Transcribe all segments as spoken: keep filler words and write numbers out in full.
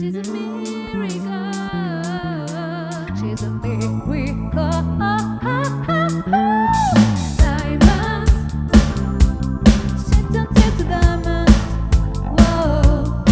She's a miracle. She's a miracle. Diamonds, she turns into diamonds. Whoa,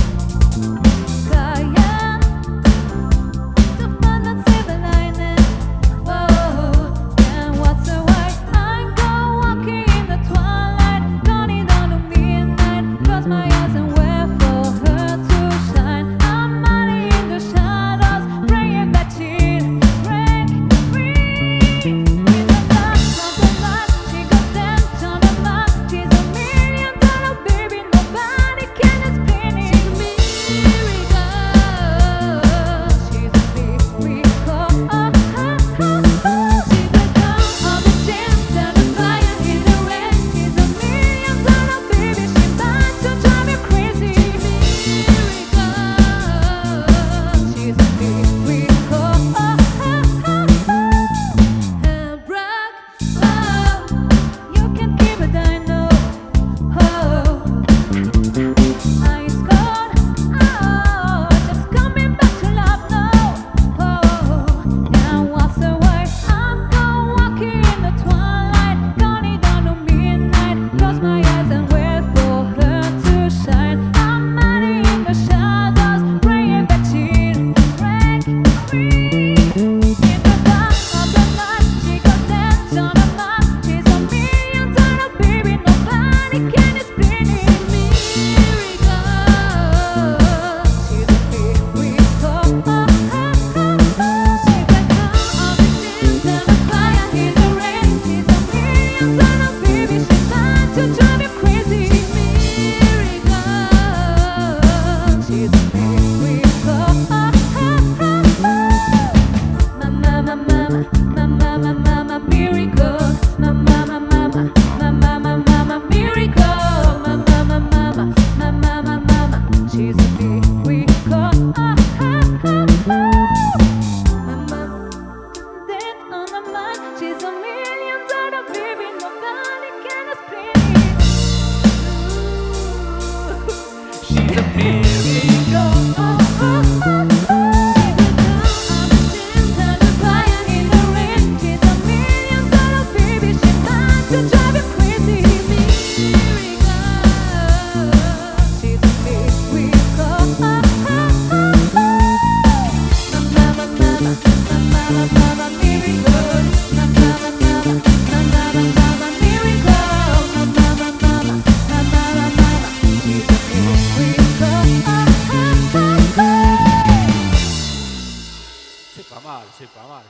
flying to find that silver lining. Whoa, and what's the why? I go walking in the twilight, counting down to midnight. Close my eyes and wait for her to shine. I'm hiding in the shadows, praying that she'll break free. In the dark of the night, she goes dance on the mat. She's a million dollar baby, nobody can explain it. She's a miracle. She's a miracle. She's the dawn of the chance and the fire in the rain. She's a million dollar baby, she's about to drive me crazy. She's a miracle. Brock, oh, you can keep a dino. Oh, ice cold. Oh, just coming back to love now. Oh, now what's the way? I'm going walking in the twilight, counting down to midnight. Close my eyes and wait for her to shine. I'm hiding in the shadows, praying that she'll break free. In the dark of the night, she goes dance on the mat. She's a million dollar baby, nobody can explain it. Miracle. She's a miracle. She's the dawn of the chance and the fire in the rain. She's a million dollar baby, she's about to drive me crazy. Miracle. She's a miracle. Mama, mama, mama, mama, mama, miracle. Mama, mama, mama, mama, mama, miracle. Mama, mama, mama, mama, mama, she's a miracle. Mama, dead on the mind. She's a million dollar baby, nobody can explain it. She's a miracle. C'est pas mal, c'est pas mal.